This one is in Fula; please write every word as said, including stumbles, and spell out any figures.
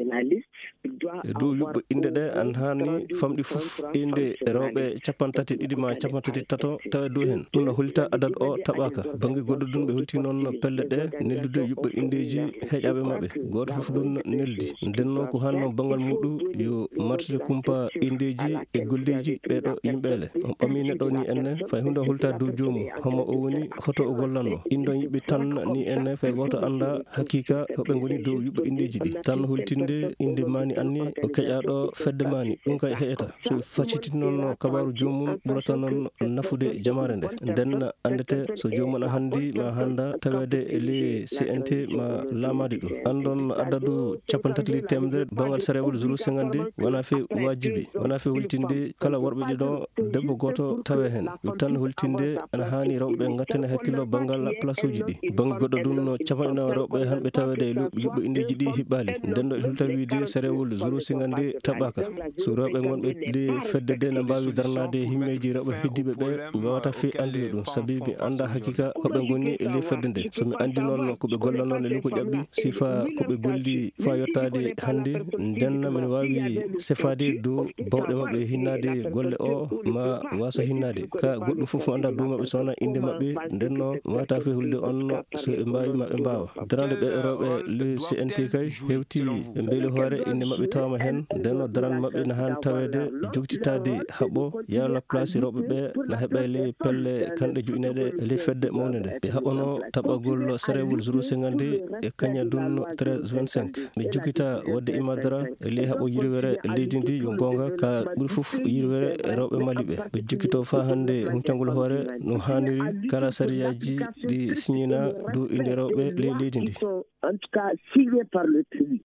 la liste, il doit e dow yuɓɓo inde ɗe an hanni famɗi fof inde rewɓe capantati ɗiɗi ma capantati tato tawa dow hen. ɗum no hollita adad o taɓaka. banggue goɗɗo ɗum ɓe holti noon pelle ɗe neldude yuɓɓo indeji heeƴaɓe mabɓe. goto foof ɗum neldi. ndenno ko hanno banggal muɗum yo martude kumpa indeji e golleji ɓeɗo yimɓele. on ɓami neɗɗo ni enne fay hunde holta dow jomum homo o woni hoto o gollanno. indon yiɓɓi tan ni enne fay goto anda hakkika hoɓe goni dow yuɓɓo indeji ɗi tan holtinde inde mani anni o keƴaɗo fedde mani. ɗum kay heƴata so facciti noon kabaru jomum ɓurata noon nafude jamare nde. nden andete so jomum a handi ma handa tawede e ley C N T ma lamade ɗum. andon adadu capantati temedere bangal sarewol zéro cinquante wona fe wajibi wona fe holtinde kala worɓe ɗiɗo debbo goto tawe hen. ɗum tan holtinde ana hani rewɓe gattane hakkillo bangal place uji ɗi. banggue goɗɗo ɗum no capanɗe rewɓe hanɓe tawede e yuɓɓo indeji ɗi hiɓɓali. nden ɗo e hulta wiide sarewol zéro cinquante taɓaka. so rewɓe gonɓe ɗi fedde de ne mbawi darnade himmeji rewɓe heddiɓe ɓe mi wawata fe andude ɗum saabi mi anda hakkika hoɓe goni e ley fedde nde. somi andi noon koɓe golla noon e ley ko ƴaɓɓi sifa koɓe golli fa yettade hande nden mine wawi sefade dow bawɗe mabɓe hinnade golle o ma wasa hinnade ka goɗɗum foof mo anda dow mabɓe sowona inde mabɓe. ndenno wawata fe hulde on so ɓe mbawi ma ɓe mbawa darande ɓe rewɓe le C N T kay hewti ɓe beeli hoore inde mabɓe tawama hen. ndenno darande mabɓe ne hani tawede jogtitade haaɓo yala place rewɓe ɓe ne heeɓa ley pelle kanɗe joƴineɗe e ley fedde mawde nde. ɓe haɓano taɓagol sarewol zéro cinquante e kaña dun treize vingt-cinq. ɓe jokkita wadde imadara e ley haaɓo yirwere leydi ndi yo gonga ka ɓuuri foof yirwere rewɓe maliɓe. ɓe jokkito fa hande humpitagol hoore no hanniri kala sariyaji ɗi signina dow inde rewɓe ley leydi ndi. En tout cas, signé par le pays.